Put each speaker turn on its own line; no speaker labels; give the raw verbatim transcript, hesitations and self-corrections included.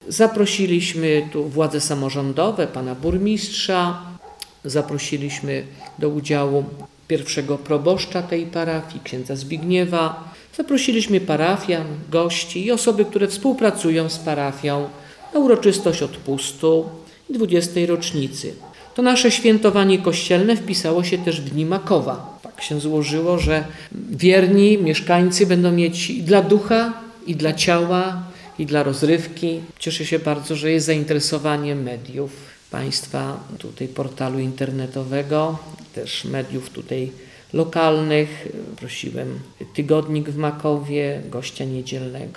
Zaprosiliśmy tu władze samorządowe, pana burmistrza, zaprosiliśmy do udziału pierwszego proboszcza tej parafii, księdza Zbigniewa. Zaprosiliśmy parafian, gości i osoby, które współpracują z parafią na uroczystość odpustu i dwudziestej rocznicy. To nasze świętowanie kościelne wpisało się też w Dni Makowa. Tak się złożyło, że wierni mieszkańcy będą mieć i dla ducha, i dla ciała, i dla rozrywki. Cieszę się bardzo, że jest zainteresowanie mediów państwa, tutaj portalu internetowego, też mediów tutaj lokalnych. Prosiłem Tygodnik w Makowie, Gościa Niedzielnego.